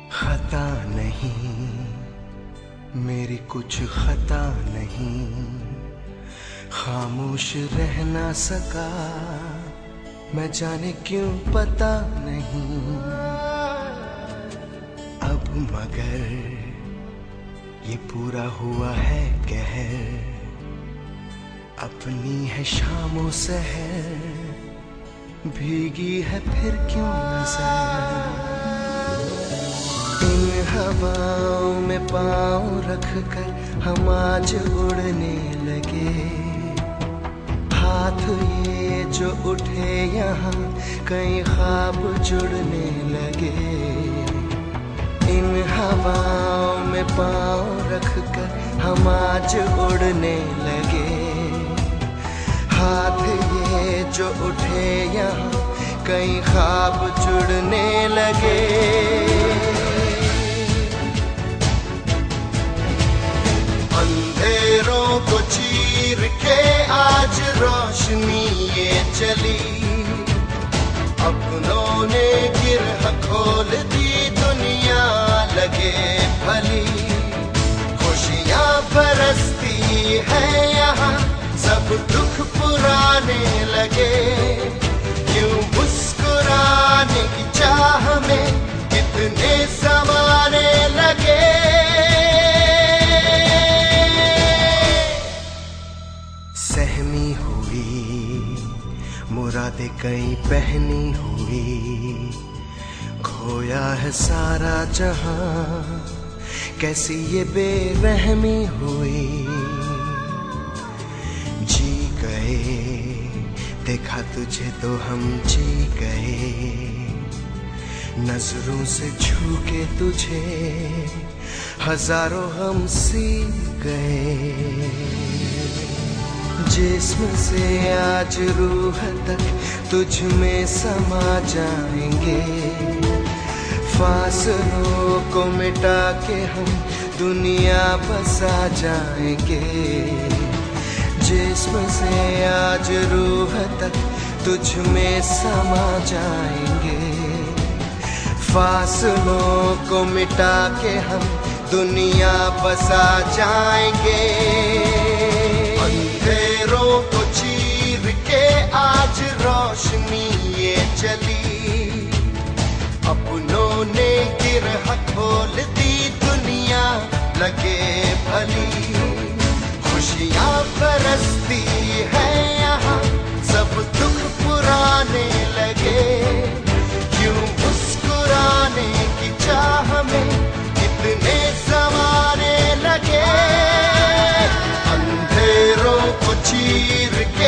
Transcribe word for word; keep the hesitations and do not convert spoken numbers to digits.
खता नहीं, मेरी कुछ खता नहीं, खामोश रह ना सका मैं, जाने क्यों पता नहीं। अब मगर ये पूरा हुआ है कहर, अपनी है शामों सहर, भीगी है फिर क्यों नजर। इन हवाओं में पाँव रख कर हम आज उड़ने लगे, हाथ ये जो उठे यहाँ कई ख्वाब जुड़ने लगे। इन हवाओं में पाँव रख कर हम आज उड़ने लगे, हाथ ये जो उठे यहाँ कई ख्वाब जुड़ने लगे। अंधेरों को चीर के आज रोशनी ये चली, अपनों ने गिरह खोल दी दुनिया लगे भली। खुशियाँ बरसती है यहाँ सब दुख पुराने लगे, क्यों मुस्कुराने की चाह में कितने ज़माने लगे। सहमी हुई मुरादे कई पहनी हुई, खोया है सारा जहां कैसी ये बेरहमी हुई। जी गए देखा तुझे तो हम जी गए, नजरों से छू के तुझे हजारों हम सीख गए। जिस्म से आज रूह तक तुझ में समा जाएंगे, फासलों को मिटा के हम दुनिया बसा जाएंगे। जिस्म से आज रूह तक तुझ में समा जाएंगे, फासलों को मिटा के हम दुनिया बसा जाएंगे। अंधेरों को चीर के आज रोशनी ये चली, अपनों ने गिरह खोल दी दुनिया लगे भली। खुशियाँ बरसती है यहाँ सब दुख पुराने लगे, क्यों मुस्कुराने की चाह में कितने ज़माने लगे। अंधेरों को चीर